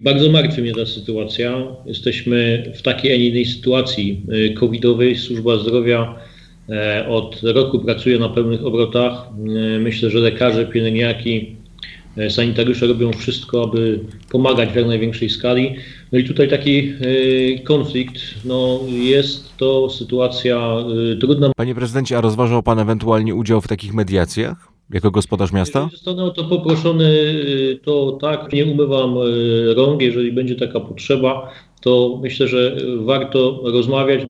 Bardzo martwi mnie ta sytuacja. Jesteśmy w takiej, a nie innej sytuacji covidowej. Służba zdrowia od roku pracuje na pełnych obrotach. Myślę, że lekarze, pielęgniarki, sanitariusze robią wszystko, aby pomagać w jak największej skali. No i tutaj taki konflikt, jest to sytuacja trudna. Panie prezydencie, a rozważał pan ewentualnie udział w takich mediacjach jako gospodarz miasta? Jeżeli zostanę o to poproszony, to tak, nie umywam rąk. Jeżeli będzie taka potrzeba, to myślę, że warto rozmawiać.